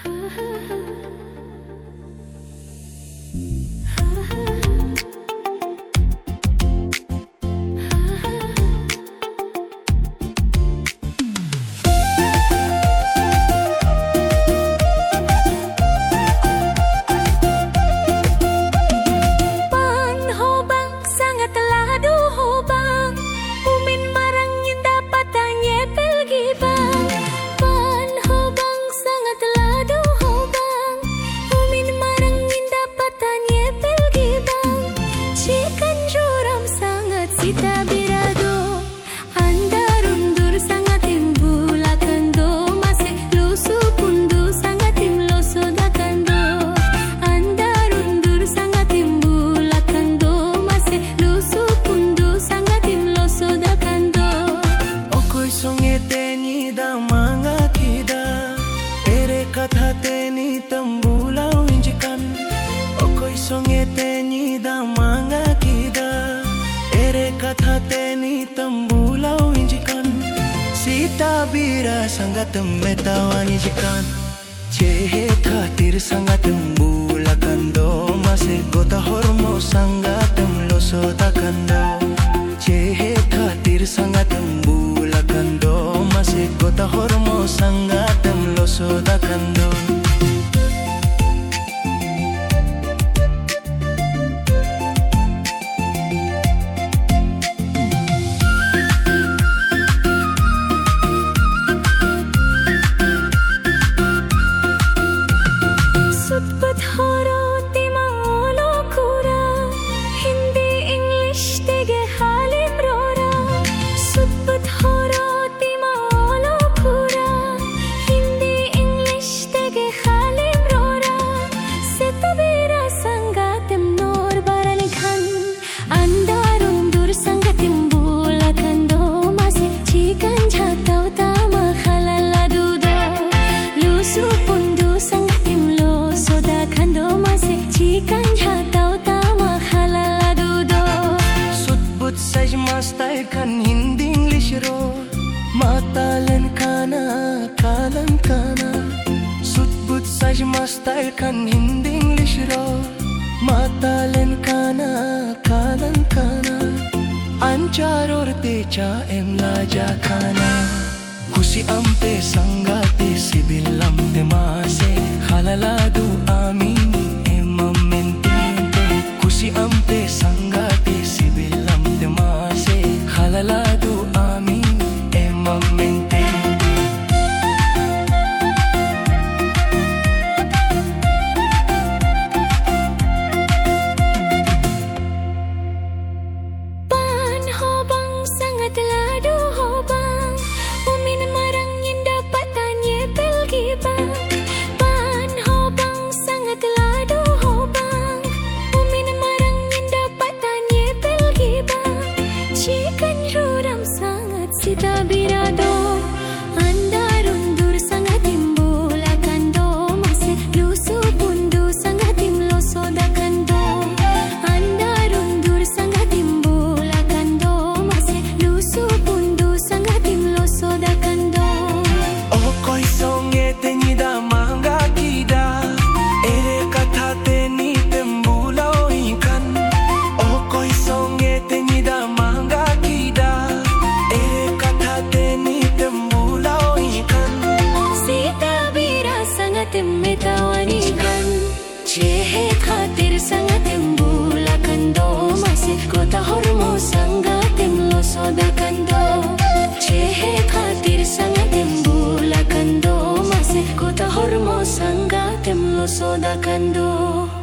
Sita birado, anda rundur sangat timbulakan do, masih lusu pundu sangat tim loso dakando. Anda rundur sangat timbulakan do, masih lusu pundu sangat tim loso dakando. Okoi songe teni da manga kida, tere katha teni tambulau injikan. Okoi songe teni da manga kida, katha teni tambulau injikan. Sita bira sangat metawani jikan. Cehe khatir sangat tembulakan do, masih gota hormo sangat temloso takando. Cehe khatir sangat tembulakan do, masih gota hormo sangat temloso takando. Style kan Hindi English ro, matalan kana kalan kana. Sutbut saj style kan Hindi English ro, matalan kana kalan kana. Anchar or techa emla ja kana. Kusi ampe sangate sibilam te mase, halaladu amin emam mentinte. Kusi ampe sangate sibilam te mase, halaladu amin emam mentinte. Pan hobang sangat ladu hobang, umin marangin dapat tanya pelgi bang. Pan hobang sangat ladu hobang, umin marangin dapat tanya pelgi bang. Chikan ruram sangat sita birado, anda rundur sangat timbulakan do, masih lusu bundu sangat tim loso dakando. Anda rundur sangat timbulakan do, masih lusu bundu sangat tim loso dakando. Okoi songe teni da manga kida, ere katha teni tembulau ikan. Okoi songe teni da manga kida, ere katha teni tembulau ikan. Sita bira sangat metawani kan, cehe khatir sangat tembulakan do, masih kota hormo sangat temloso dakando. Cehe khatir sangat tembulakan do, masih kota hormo sangat temloso dakando.